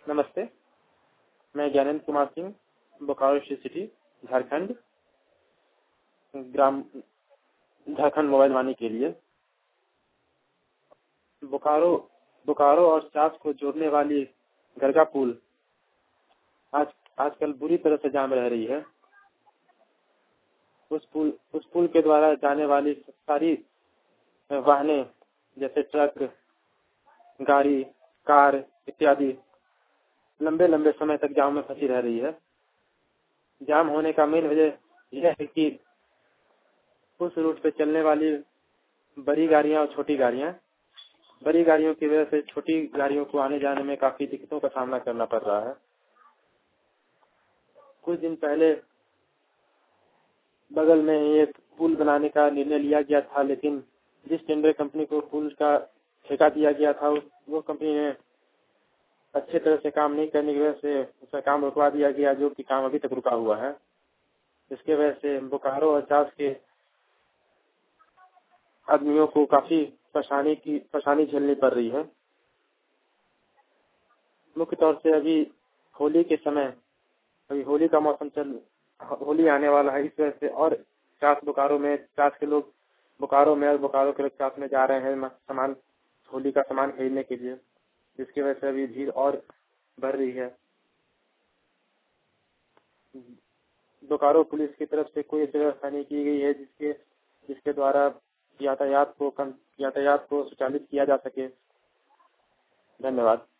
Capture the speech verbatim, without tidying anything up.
नमस्ते, मैं ज्ञानेंद्र कुमार सिंह, बोकारो सिटी, झारखंड, ग्राम झारखंड मोबाइल वाणी के लिए। बोकारो बोकारो और चास को जोड़ने वाली गरगा पुल आज आजकल बुरी तरह से जाम रह रही है। उस पुल उस पुल के द्वारा जाने वाली सारी वाहनें जैसे ट्रक, गाड़ी, कार इत्यादि लंबे लंबे समय तक जाम में फंसी रह रही है। जाम होने का मेन वजह यह है कि उस रूट पे चलने वाली बड़ी गाड़ियां और छोटी गाड़ियां बड़ी गाड़ियों की वजह से छोटी गाड़ियों को आने जाने में काफी दिक्कतों का सामना करना पड़ रहा है। कुछ दिन पहले बगल में एक पुल बनाने का निर्णय लिया गया था, लेकिन जिस टेंडर कंपनी को पुल का ठेका दिया गया था वो कंपनी ने अच्छे तरह से काम नहीं करने की वजह से उसका काम रुकवा दिया गया, जो कि काम अभी तक रुका हुआ है। इसके वजह से बोकारो और चास के आदमियों को काफी परेशानी की परेशानी झेलनी पड़ रही है। मुख्य तौर से अभी होली के समय अभी होली का मौसम चल होली आने वाला है, इस वजह से और चास बोकारो में चास के लोग बोकारो में और बोकारो के लोग चास में जा रहे हैं सामान होली का सामान खरीदने के लिए, जिसकी वजह से अभी भीड़ और बढ़ रही है। बोकारो पुलिस की तरफ से कोई ऐसी व्यवस्था नहीं की गई है जिसके जिसके द्वारा यातायात को यातायात को सुचालित किया जा सके। धन्यवाद।